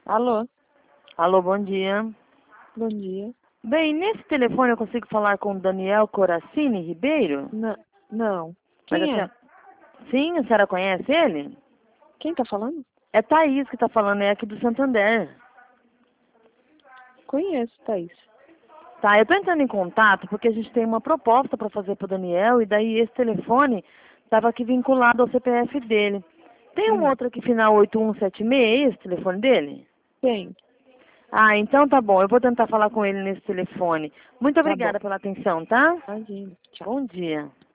Alô, Alô, bom dia. bom dia. Bem, nesse telefone eu consigo falar com o Daniel Coracini Ribeiro? Não. Mas a Quem é? senhora... Sim, a senhora conhece ele? Quem tá falando? É Thaís que está falando, é aqui do Santander. Conheço, Thaís. Tá, eu tô entrando em contato porque a gente tem uma proposta para fazer pro Daniel e daí esse telefone estava aqui vinculado ao CPF dele. Tem um outro aqui, final 8176, esse telefone dele? Tem. Ah, então tá bom, eu vou tentar falar com ele nesse telefone. Muito Tá bom. obrigada pela atenção, tá? Imagina. Tchau. Bom dia.